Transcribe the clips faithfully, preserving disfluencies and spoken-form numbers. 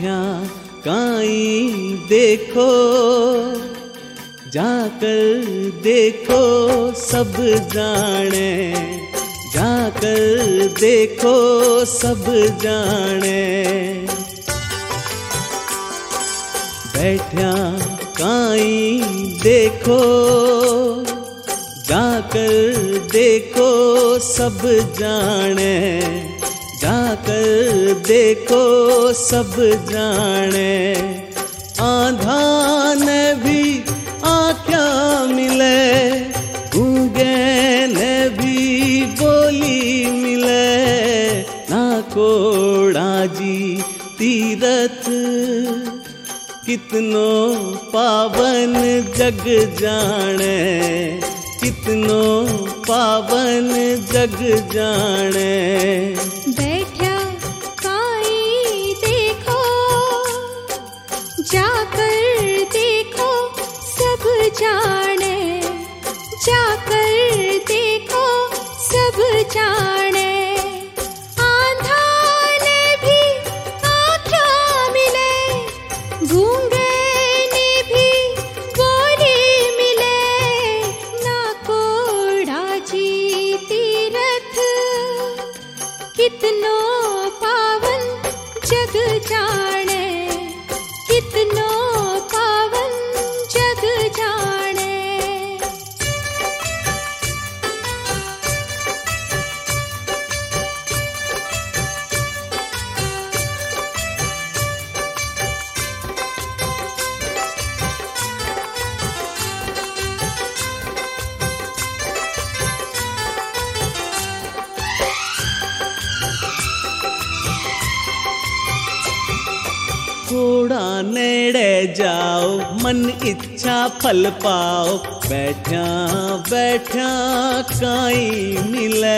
बैठा काई देखो, जाकर देखो सब जाने, जाकर देखो सब जाने। बैठा काई देखो, जाकर देखो सब जाने, जाकर देखो सब जाने। आंधा ने भी आँख्या मिले, गूंगे ने भी बोली मिले। ना कोड़ा जी तीरथ कितनो पावन जग जाने, कितनो पावन जग जाने। बैठा काई देखो, जाकर देखो सब जाने, जाकर देखो सब जाने। आंधा ने भी आँख्या मिले, गूंगे ने भी बोली मिले। ना कोड़ा जी तीरथ कितनो पावन जग जाने, कितनो पावन जग जाने। थोड़ा नेड़े जाओ, मन इच्छा फल पाओ। बैठा बैठा काई मिले,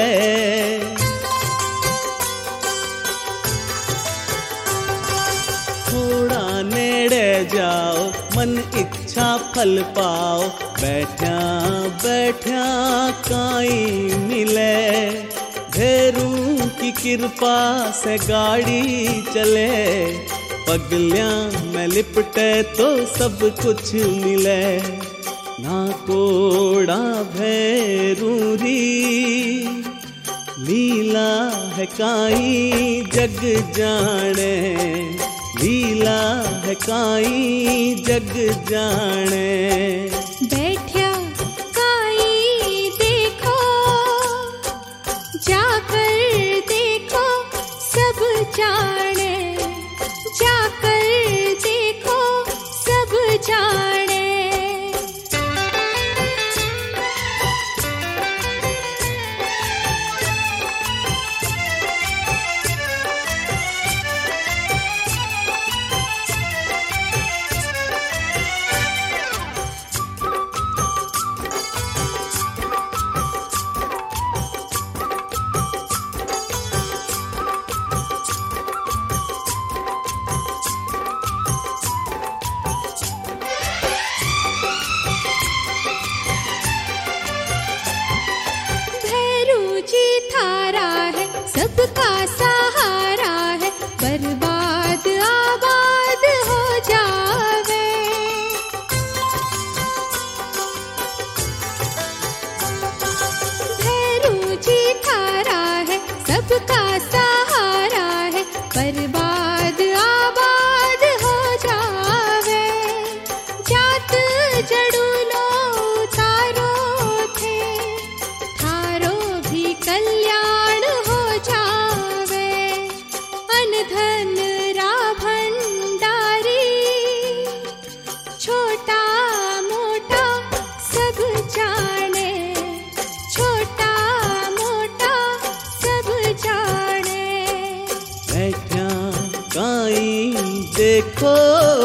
थोड़ा नेड़े जाओ, मन इच्छा फल पाओ। बैठा बैठा काई मिले, भैरू की कृपा से गाड़ी चले। पगलियां में लिपटे तो सब कुछ मिले। ना कोड़ा भैरूरी लीला है काई जग जाने, लीला है काई जग जाने। बैठा काई देखो, जाकर देखो सब जाने, जाकर देखो सब जाने। सबका सहारा है, बर्बाद आबाद हो जावे। भैरू जी थारा है, सबका सहारा है, बर्बाद आबाद हो जावे। जात जड़ूलो तारो थे, थारो भी कल्याण हो जावे। अनधन रा भंडारी, छोटा मोटा सब जाने, छोटा मोटा सब जाने। बैठा काई देखो,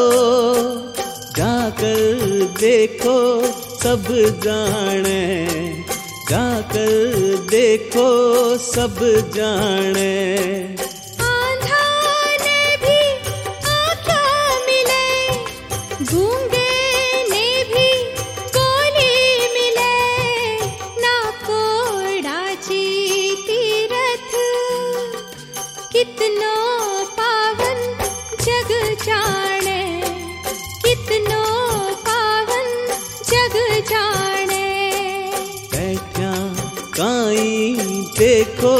जाकर देखो सब जाने, जाकर देखो सब जाने। आंधा ने भी आँख्या मिले, गूंगे ने भी बोली मिले। ना कोड़ा जी तीरथ कितनो पावन जग जग जाने। बैठा काई देखो,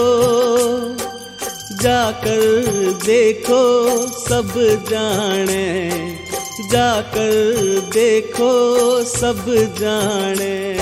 जाकर देखो सब जाने, जाकर देखो सब जाने।